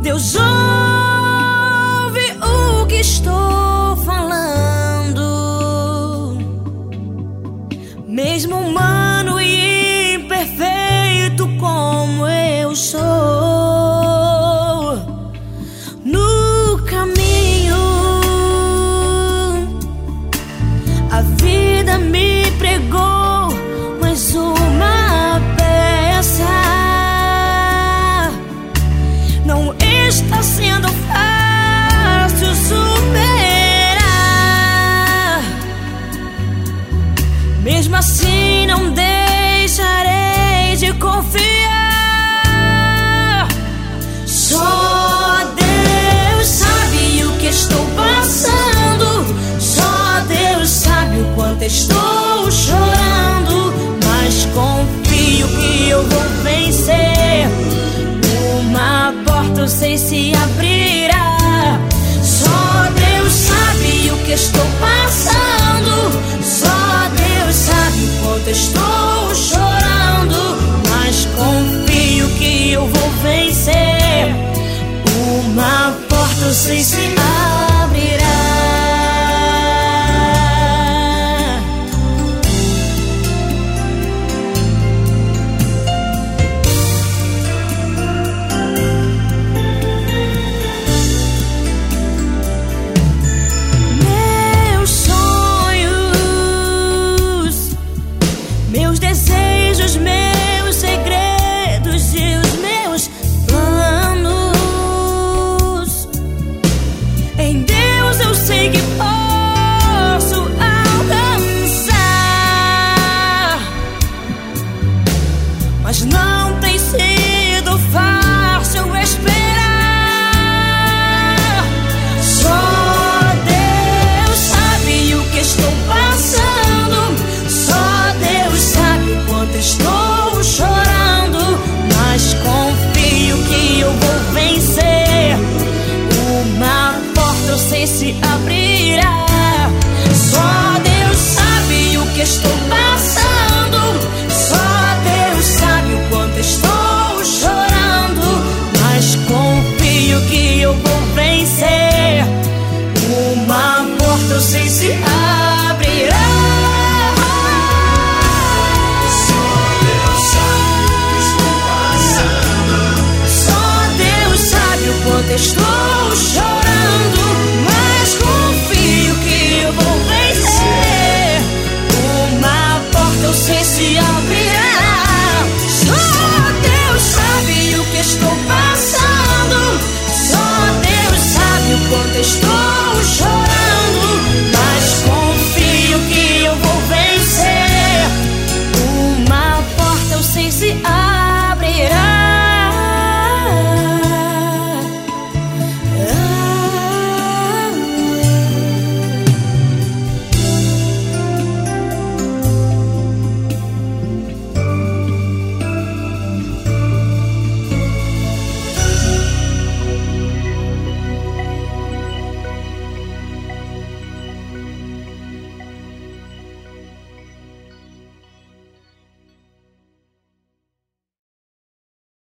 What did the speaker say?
Deus ouve o que estou falando, mesmo humano e imperfeito como eu sou. No caminho, a vida me pregou mais uma peça. Não está sendo fácil superar. Mesmo assim não deixarei de confiar. Só Deus sabe o que estou passando. Só Deus sabe o quanto estou chorando. Mas confio que eu vou vencer. Uma porta eu sei se abrirá. Só Deus sabe o que estou passando. Só Deus sabe o quanto estou chorando. Mas confio que eu vou vencer. Uma porta eu sei se abrirá. Meus desejos, meus segredos e os meus planos, em Deus eu sei que posso alcançar. Mas não tem sido fácil esperar. Só Deus sabe o que estou passando. Só Deus sabe o quanto estou chorando. Mas confio que eu vou vencer. Uma porta eu sei se abrirá. Só Deus sabe o que estou passando. Só Deus sabe o quanto estou chorando. Mas confio que eu vou vencer. Uma porta eu sei se abrirá. Estou chorando.